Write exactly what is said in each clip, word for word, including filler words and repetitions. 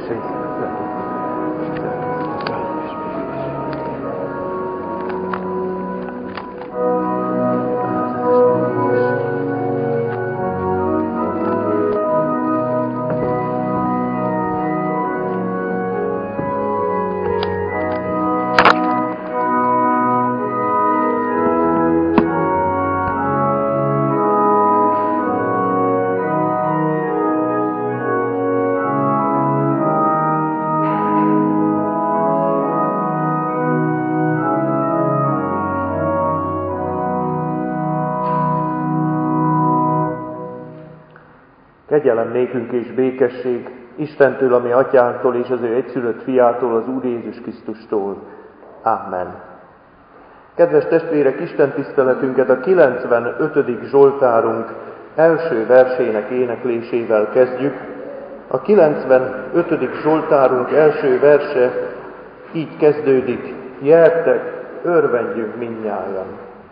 Kegyelem nékünk és békesség Istentől, a mi atyánktól és az ő egyszülött fiától, az Úr Jézus Krisztustól. Amen. Kedves testvérek, Isten tiszteletünket a kilencvenötödik Zsoltárunk első versének éneklésével kezdjük. A kilencvenötödik Zsoltárunk első verse így kezdődik: Gyertek, örvendjünk mindnyájan!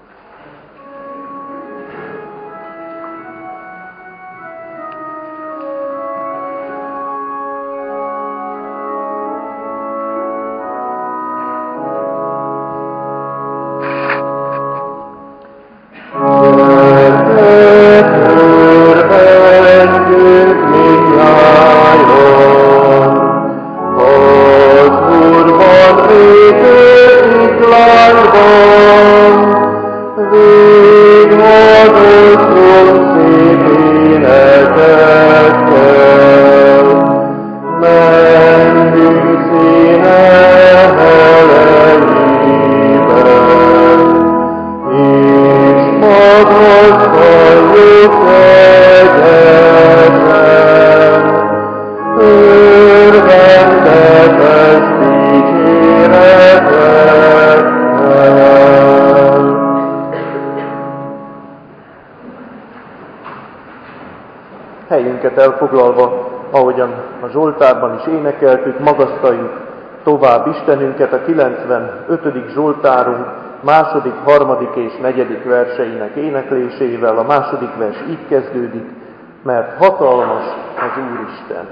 Elfoglalva, ahogyan a Zsoltárban is énekeltük, magasztaljuk tovább Istenünket a kilencvenötödik Zsoltárunk második, harmadik és negyedik verseinek éneklésével. A második vers így kezdődik: mert hatalmas az Úristen.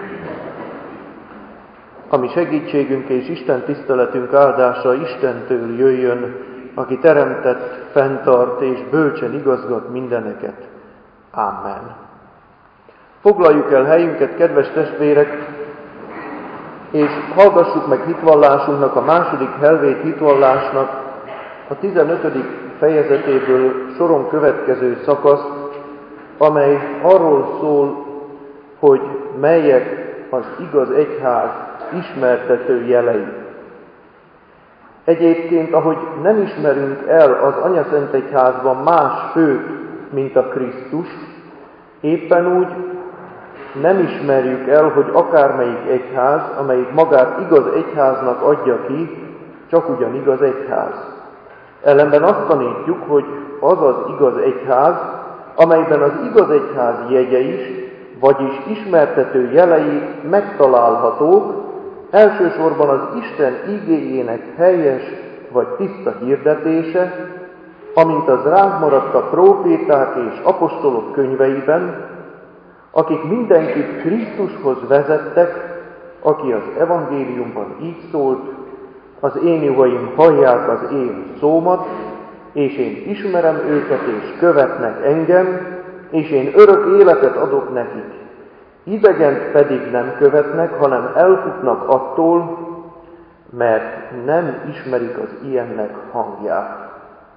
Ami segítségünk és Isten tiszteletünk áldása Istentől jöjjön, aki teremtett, fenntart és bölcsen igazgat mindeneket. Amen. Foglaljuk el helyünket, kedves testvérek, és hallgassuk meg hitvallásunknak, a második helvét hitvallásnak a tizenötödik fejezetéből soron következő szakaszt, amely arról szól, hogy melyek az igaz egyház ismertető jelei. Egyébként, ahogy nem ismerünk el az Anyaszentegyházban más főt, mint a Krisztust, éppen úgy nem ismerjük el, hogy akármelyik egyház, amelyik magát igaz egyháznak adja ki, csak ugyan igaz egyház. Ellenben azt tanítjuk, hogy az az igaz egyház, amelyben az igaz egyház jegye is, vagyis ismertető jelei megtalálhatók, elsősorban az Isten igéjének helyes vagy tiszta hirdetése, amint az ránk maradt a próféták és apostolok könyveiben, akik mindenkit Krisztushoz vezettek, aki az evangéliumban így szólt: az én juhaim hallják az én szómat, és én ismerem őket, és követnek engem, és én örök életet adok nekik. Idegent pedig nem követnek, hanem elfutnak attól, mert nem ismerik az ilyennek hangját.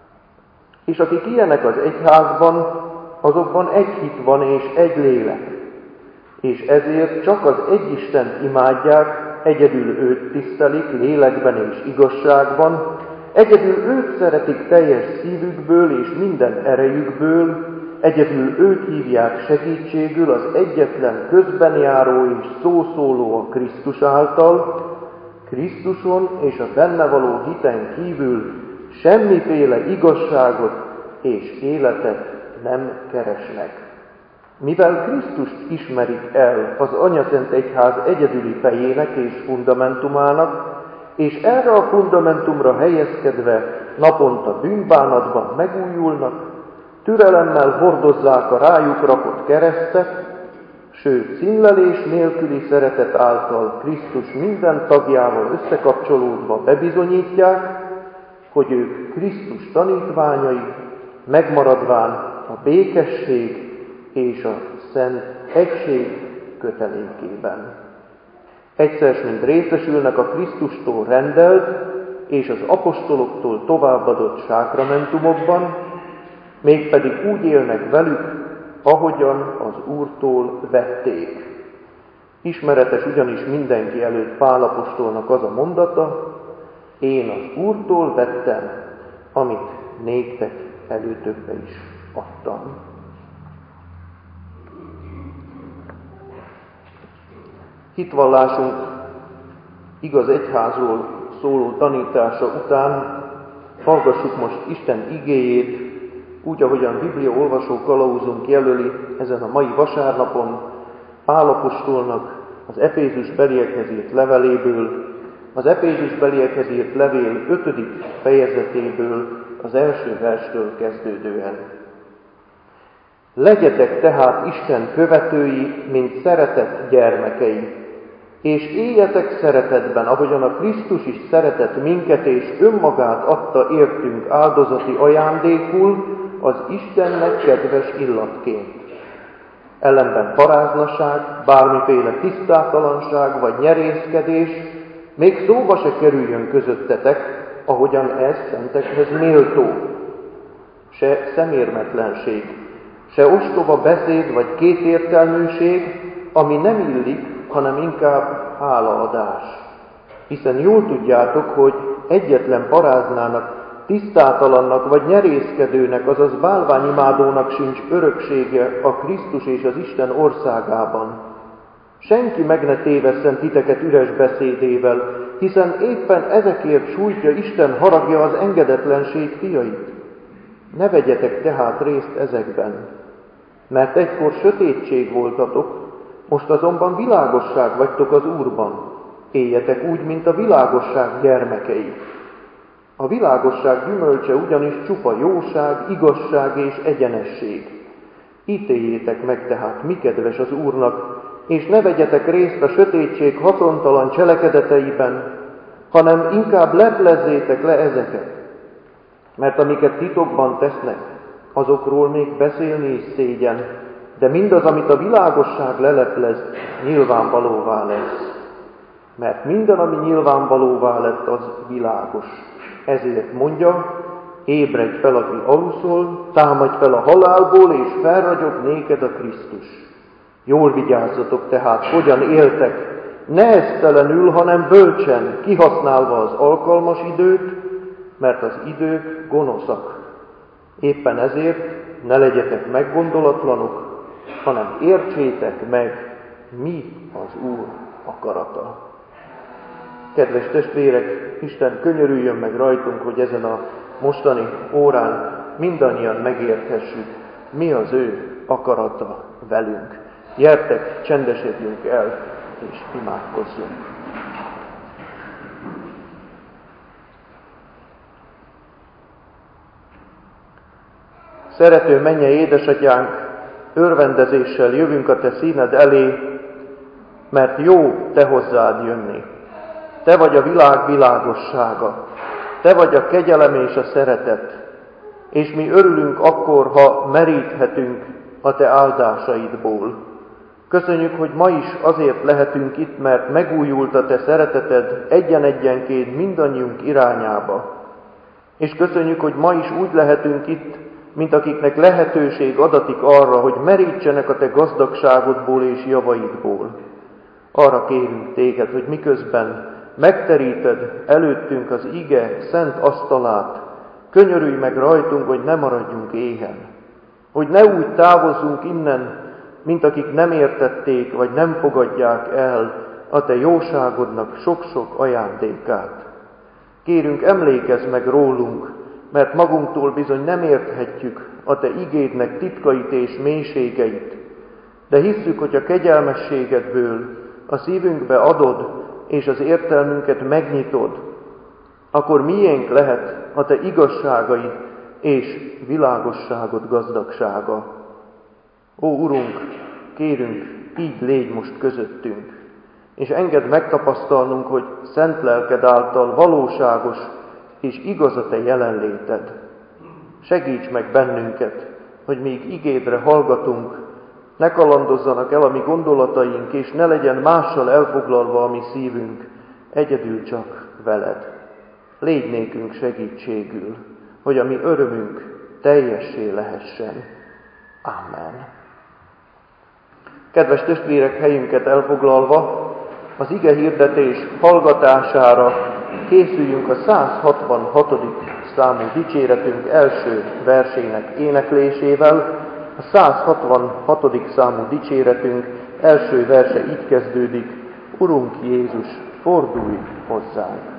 És akik ilyenek az egyházban, azokban egy hit van és egy lélek, és ezért csak az egy Istent imádják, egyedül őt tisztelik lélekben és igazságban, egyedül őt szeretik teljes szívükből és minden erejükből, egyedül őt hívják segítségül, az egyetlen közbenjáró és szószóló a Krisztus által, Krisztuson és a benne való hiten kívül semmiféle igazságot és életet nem keresnek. Mivel Krisztust ismerik el az Anyaszentegyház egyedüli fejének és fundamentumának, és erre a fundamentumra helyezkedve naponta bűnbánatban megújulnak, türelemmel hordozzák a rájuk rakott keresztet, sőt színlelés nélküli szeretet által Krisztus minden tagjával összekapcsolódva bebizonyítják, hogy ők Krisztus tanítványai, megmaradván a békesség és a szent egység kötelékében. Egyszer mint részesülnek a Krisztustól rendelt és az apostoloktól továbbadott sákramentumokban, mégpedig úgy élnek velük, ahogyan az Úrtól vették. Ismeretes ugyanis mindenki előtt Pál apostolnak az a mondata: én az Úrtól vettem, amit néktek előtökbe is adtam. Hitvallásunk igaz egyházról szóló tanítása után hallgassuk most Isten igéjét, úgy, ahogyan Biblia olvasó kalauzunk jelöli ezen a mai vasárnapon, Pál apostolnak az Efézus-beliekhez írt leveléből, az Efézus-beliekhez írt levél ötödik fejezetéből, az első verstől kezdődően. Legyetek tehát Isten követői, mint szeretett gyermekei, és éljetek szeretetben, ahogyan a Krisztus is szeretett minket, és önmagát adta értünk áldozati ajándékul, az Istennek kedves illatként. Ellenben paráznaság, bármiféle tisztátalanság vagy nyerészkedés még szóba se kerüljön közöttetek, ahogyan ez szentekhez méltó. Se szemérmetlenség, se ostoba beszéd vagy kétértelműség, ami nem illik, hanem inkább hálaadás. Hiszen jól tudjátok, hogy egyetlen paráznának, tisztátalannak vagy nyerészkedőnek, azaz bálványimádónak sincs öröksége a Krisztus és az Isten országában. Senki meg ne tévesszen titeket üres beszédével, hiszen éppen ezekért sújtja Isten haragja az engedetlenség fiait. Ne vegyetek tehát részt ezekben, mert egykor sötétség voltatok, most azonban világosság vagytok az Úrban. Éljetek úgy, mint a világosság gyermekei. A világosság gyümölcse ugyanis csupa jóság, igazság és egyenesség. Ítéljétek meg tehát, mi kedves az Úrnak, és ne vegyetek részt a sötétség haszontalan cselekedeteiben, hanem inkább leplezzétek le ezeket. Mert amiket titokban tesznek, azokról még beszélni is szégyen, de mindaz, amit a világosság leleplez, nyilvánvalóvá lesz. Mert minden, ami nyilvánvalóvá lett, az világos. Ezért mondja, ébredj fel, aki aluszol, támadj fel a halálból, és felragyog néked a Krisztus. Jól vigyázzatok tehát, hogyan éltek, ne esztelenül, hanem bölcsen, kihasználva az alkalmas időt, mert az idők gonoszak. Éppen ezért ne legyetek meggondolatlanok, hanem értsétek meg, mi az Úr akarata. Kedves testvérek, Isten könyörüljön meg rajtunk, hogy ezen a mostani órán mindannyian megérthessük, mi az ő akarata velünk. Gyertek, csendesedjünk el, és imádkozzunk. Szerető mennyei édesatyánk, örvendezéssel jövünk a te színed elé, mert jó te hozzád jönni. Te vagy a világ világossága, te vagy a kegyelem és a szeretet, és mi örülünk akkor, ha meríthetünk a te áldásaidból. Köszönjük, hogy ma is azért lehetünk itt, mert megújult a te szereteted egyen-egyenként mindannyiunk irányába. És köszönjük, hogy ma is úgy lehetünk itt, mint akiknek lehetőség adatik arra, hogy merítsenek a te gazdagságodból és javaidból. Arra kérünk téged, hogy miközben megteríted előttünk az ige szent asztalát, könyörülj meg rajtunk, hogy ne maradjunk éhen. Hogy ne úgy távozzunk innen, mint akik nem értették, vagy nem fogadják el a te jóságodnak sok-sok ajándékát. Kérünk, emlékezz meg rólunk, mert magunktól bizony nem érthetjük a te igédnek titkait és mélységeit, de hisszük, hogy a kegyelmességedből a szívünkbe adod, és az értelmünket megnyitod, akkor miénk lehet a te igazságaid és világosságod gazdagsága. Ó, Urunk, kérünk, így légy most közöttünk, és engedd megtapasztalnunk, hogy szent lelked által valóságos és igaz a te jelenléted. Segíts meg bennünket, hogy még igédre hallgatunk, ne kalandozzanak el a mi gondolataink, és ne legyen mással elfoglalva a mi szívünk, egyedül csak veled. Légy nékünk segítségül, hogy a mi örömünk teljessé lehessen. Amen. Kedves testvérek, helyünket elfoglalva, az ige hirdetés hallgatására készüljünk a száz hatvanhatodik számú dicséretünk első versének éneklésével. A száz hatvanhatodik számú dicséretünk első verse így kezdődik: Urunk Jézus, fordulj hozzánk!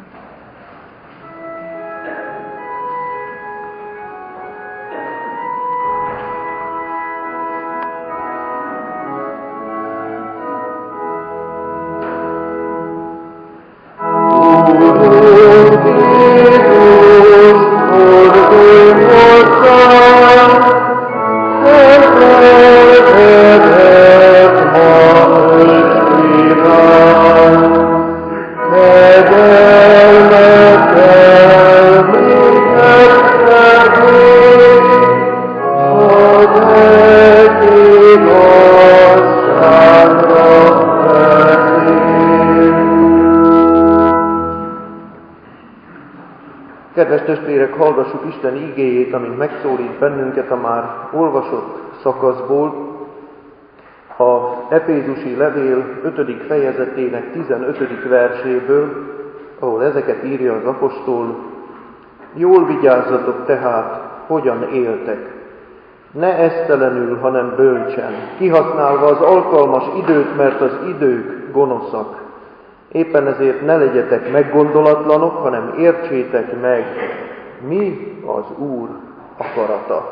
Kedves testvérek, hallgassuk Isten igéjét, amint megszólít bennünket a már olvasott szakaszból, a Efézusi levél ötödik fejezetének tizenötödik verséből, ahol ezeket írja az apostol: Jól vigyázzatok tehát, hogyan éltek. Ne esztelenül, hanem bölcsen, kihasználva az alkalmas időt, mert az idők gonoszak. Éppen ezért ne legyetek meggondolatlanok, hanem értsétek meg, mi az Úr akarata.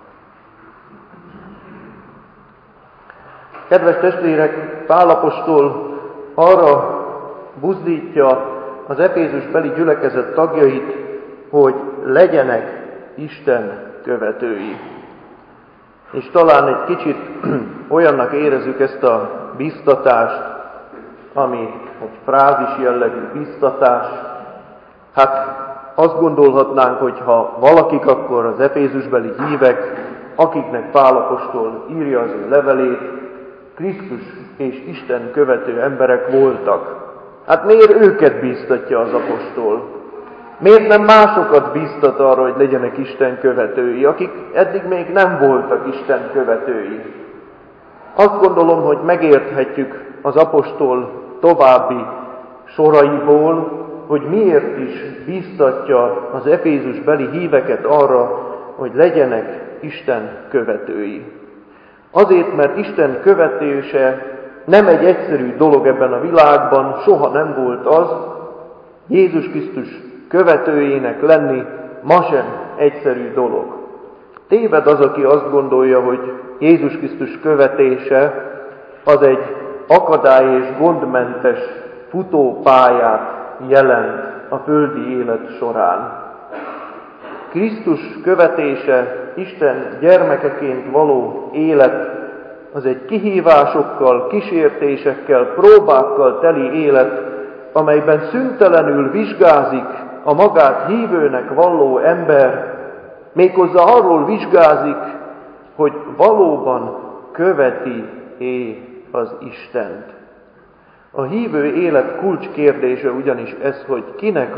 Kedves testvérek, Pál apostol arra buzdítja az efézusbeli gyülekezet tagjait, hogy legyenek Isten követői. És talán egy kicsit olyannak érezzük ezt a biztatást, ami egy frázis jellegű biztatás. Hát azt gondolhatnánk, hogy ha valakik, akkor az efézusbeli hívek, akiknek Pál apostol írja az ő levelét, Krisztus és Isten követő emberek voltak. Hát miért őket bíztatja az apostol? Miért nem másokat bíztat arra, hogy legyenek Isten követői, akik eddig még nem voltak Isten követői? Azt gondolom, hogy megérthetjük az apostol további soraiból, hogy miért is bíztatja az efézusbeli híveket arra, hogy legyenek Isten követői. Azért, mert Isten követése nem egy egyszerű dolog ebben a világban, soha nem volt az. Jézus Krisztus követőjének lenni ma sem egyszerű dolog. Téved az, aki azt gondolja, hogy Jézus Krisztus követése az egy akadály és gondmentes futópályát jelent a földi élet során. Krisztus követése, Isten gyermekeként való élet, az egy kihívásokkal, kísértésekkel, próbákkal teli élet, amelyben szüntelenül vizsgázik a magát hívőnek valló ember, méghozzá arról vizsgázik, hogy valóban követi-é az Istent. A hívő élet kulcskérdése ugyanis ez, hogy kinek